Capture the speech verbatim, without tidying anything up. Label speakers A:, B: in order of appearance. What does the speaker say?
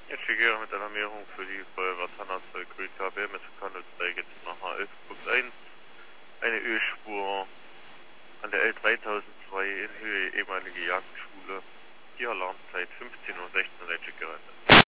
A: Jetzt Schickeria mit Alarmierung für die Feuerwehr Tannerzeug K B mit Kanalstrecke nach H elf Punkt eins. Eine Ölspur an der L dreitausendzwei in Höhe ehemalige Jagdschule. Die Alarmzeit fünfzehn Uhr sechzehn Schickeria.